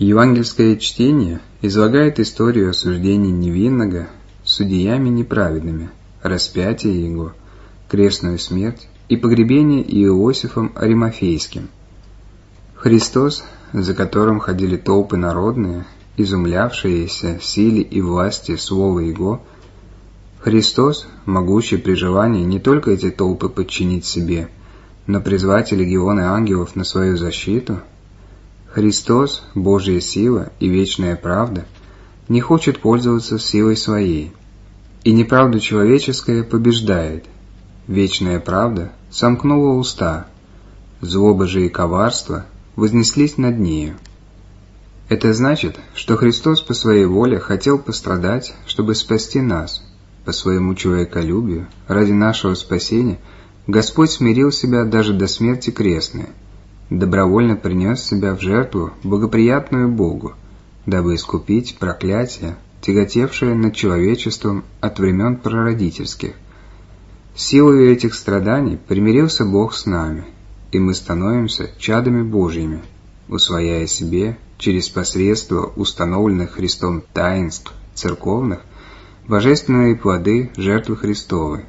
Евангельское чтение излагает историю осуждения невинного судьями неправедными, распятия его, крестную смерть и погребение Иосифом Аримафейским. Христос, за которым ходили толпы народные, изумлявшиеся силе и власти слова Его, Христос, могущий при желании не только эти толпы подчинить себе, но призвать легионы ангелов на свою защиту, Христос, Божья сила и вечная правда, не хочет пользоваться силой своей, и неправда человеческая побеждает. Вечная правда сомкнула уста, злоба же и коварство вознеслись над нею. Это значит, что Христос по своей воле хотел пострадать, чтобы спасти нас. По своему человеколюбию, ради нашего спасения, Господь смирил себя даже до смерти крестной, добровольно принес себя в жертву, благоприятную Богу, дабы искупить проклятие, тяготевшее над человечеством от времен прародительских. Силою этих страданий примирился Бог с нами, и мы становимся чадами Божьими, усвояя себе, через посредство установленных Христом таинств церковных, божественные плоды жертвы Христовой.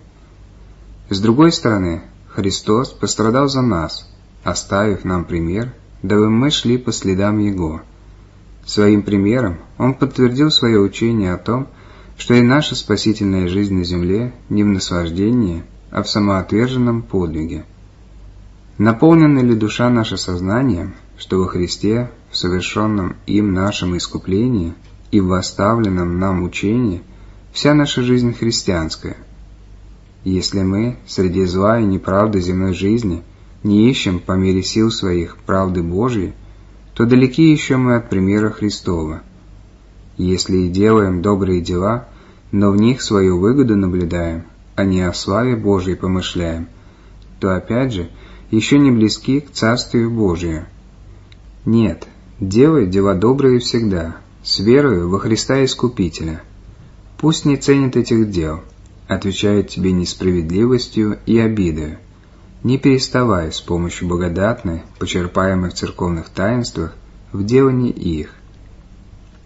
С другой стороны, Христос пострадал за нас, оставив нам пример, дабы мы шли по следам Его. Своим примером Он подтвердил свое учение о том, что и наша спасительная жизнь на земле не в наслаждении, а в самоотверженном подвиге. Наполнена ли душа наша сознанием, что во Христе, в совершенном им нашем искуплении и в оставленном нам учении, вся наша жизнь христианская? Если мы среди зла и неправды земной жизни не ищем по мере сил своих правды Божьей, то далеки еще мы от примера Христова. Если и делаем добрые дела, но в них свою выгоду наблюдаем, а не о славе Божьей помышляем, то опять же еще не близки к Царствию Божию. Нет, делай дела добрые всегда, с верою во Христа Искупителя. Пусть не ценят этих дел, отвечают тебе несправедливостью и обидою. Не переставай с помощью благодатной, почерпаемой в церковных таинствах, в делании их.